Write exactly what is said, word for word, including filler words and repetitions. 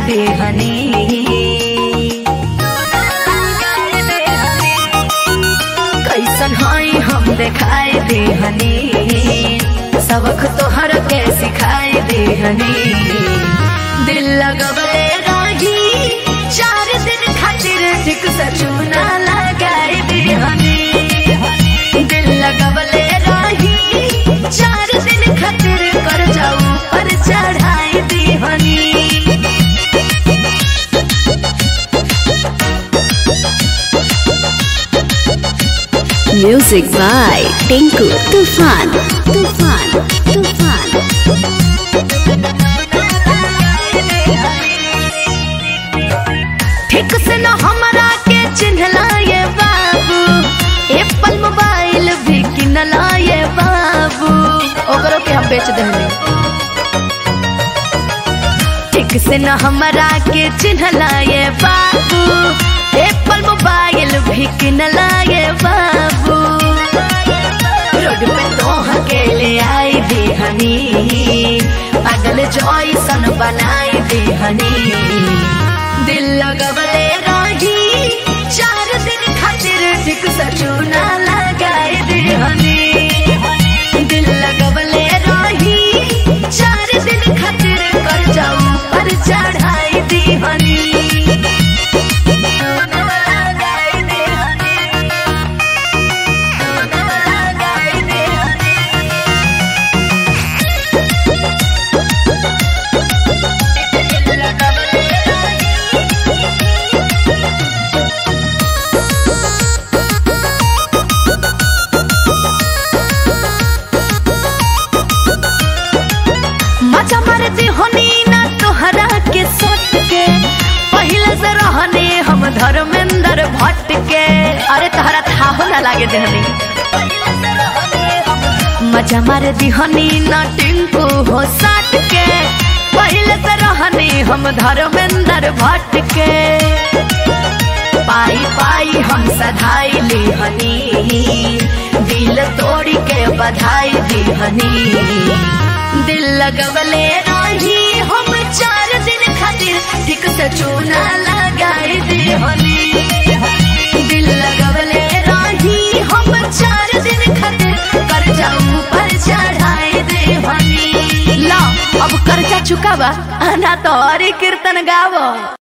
देहनी। कैसन हई हम देखाए देहनी, सबक तोहर के सिखाए देहनी। दिल लगवले रही चार दिन खातिर, ठीक से चूना लगाए देहनी। दिल लगवले रही चार दिन खातिर, कर जाऊ पर चढ़ाई देहनी। Music by Tinku Tufan. Tufan. Tufan. ठीक से न हमरा के चिन्हला ये बाबू, एप्पल मोबाइल भी किनला ये बाबू, ओकरो के हम बेच देंगे। ठीक से न हमरा के चिन्हला ये बाबू, एप्पल मोबाइल भी किनला ये बाबू। रोड पे तोह के ले आई देहनी, पागल जॉयसन बनाई देहनी। दिल लगवले रही चार दिन खातिर, ठीक से चूना लगाए देहनी। दिल लगवले रही चार दिन खातिर, कर जाऊ पर चढ़ाई देहनी। मजा मार देहनी ना तोहरा के सोट के, पहले से रहने हम धर्मेंद्र भट्ट के। अरे तोहरा थाहो ना लागे देहनी। मजा मार देहनी ना टिंकू हो साट के, पहले से रहने हम धर्मेंद्र भट्ट के। पाई पाई हम सधाई लेहनी, दिल तोड़ी के बधाई देहनी। दिल लगवले रही हम चार दिन खातिर, ठीक से चूना लगाए देहनी। दिल लगवले रही हम चार दिन खातिर, कर जाऊ पर चढ़ाए देहनी। ला अब कर्जा चुकावा ना तो और कीर्तन गावो।